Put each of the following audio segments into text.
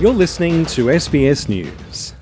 You're listening to SBS News.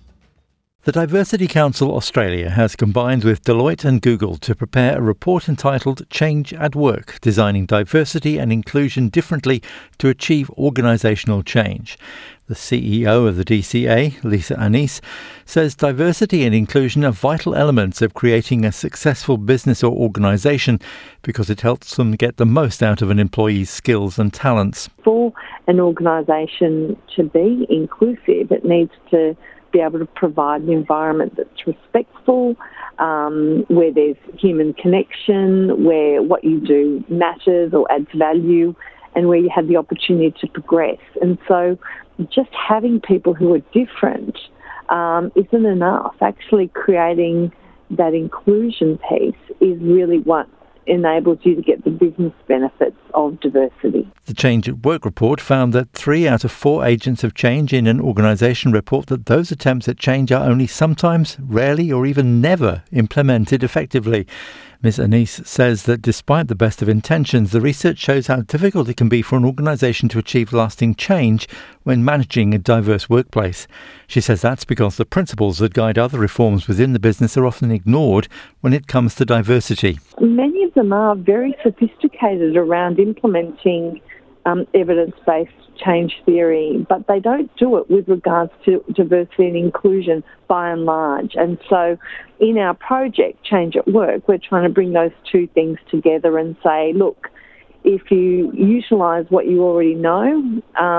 The Diversity Council Australia has combined with Deloitte and Google to prepare a report entitled Change at Work, Designing Diversity and Inclusion Differently to Achieve Organisational Change. The CEO of the DCA, Lisa Annis, says diversity and inclusion are vital elements of creating a successful business or organisation because it helps them get the most out of an employee's skills and talents. For an organisation to be inclusive, it needs to be able to provide an environment that's respectful, where there's human connection, where what you do matters or adds value, and where you have the opportunity to progress. And so just having people who are different isn't enough. Actually creating that inclusion piece is really what enables you to get the business benefits of diversity. The Change at Work report found that 3 out of 4 agents of change in an organisation report that those attempts at change are only sometimes, rarely or even never implemented effectively. Ms Annis says that despite the best of intentions, the research shows how difficult it can be for an organisation to achieve lasting change when managing a diverse workplace. She says that's because the principles that guide other reforms within the business are often ignored when it comes to diversity. Many of them are very sophisticated around implementing evidence-based change theory, but they don't do it with regards to diversity and inclusion by and large. And so in our project, Change at Work, we're trying to bring those two things together and say, look, if you utilise what you already know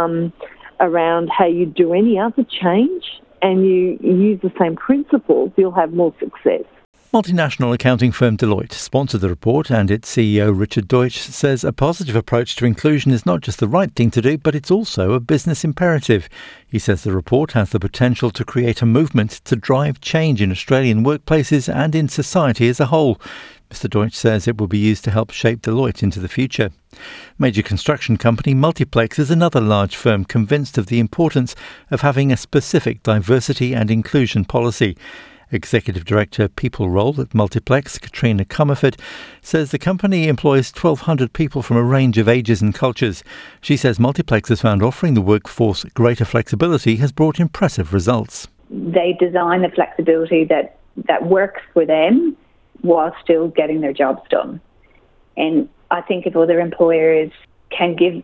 around how you do any other change and you use the same principles, you'll have more success. Multinational accounting firm Deloitte sponsored the report, and its CEO Richard Deutsch says a positive approach to inclusion is not just the right thing to do, but it's also a business imperative. He says the report has the potential to create a movement to drive change in Australian workplaces and in society as a whole. Mr Deutsch says it will be used to help shape Deloitte into the future. Major construction company Multiplex is another large firm convinced of the importance of having a specific diversity and inclusion policy. Executive Director People Role at Multiplex, Katrina Comerford, says the company employs 1,200 people from a range of ages and cultures. She says Multiplex has found offering the workforce greater flexibility has brought impressive results. They design the flexibility that works for them while still getting their jobs done. And I think if other employers can give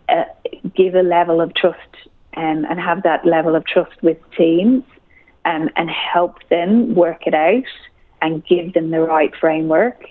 a level of trust and have that level of trust with teams, and help them work it out and give them the right framework,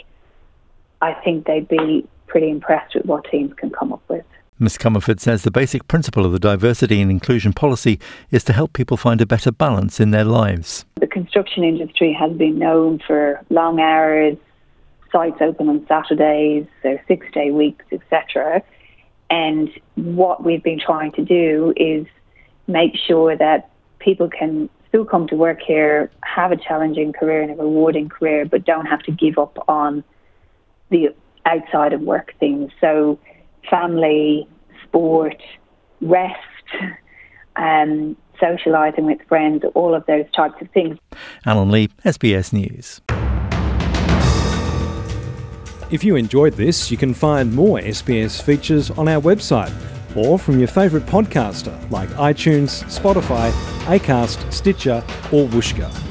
I think they'd be pretty impressed with what teams can come up with. Ms Comerford says the basic principle of the diversity and inclusion policy is to help people find a better balance in their lives. The construction industry has been known for long hours, sites open on Saturdays, their 6-day weeks, etc. And what we've been trying to do is make sure that people can still come to work here, have a challenging career and a rewarding career, but don't have to give up on the outside of work things. So family, sport, rest, socialising with friends, all of those types of things. Alan Lee, SBS News. If you enjoyed this, you can find more SBS features on our website or from your favourite podcaster like iTunes, Spotify, Acast, Stitcher or Whooshkaa.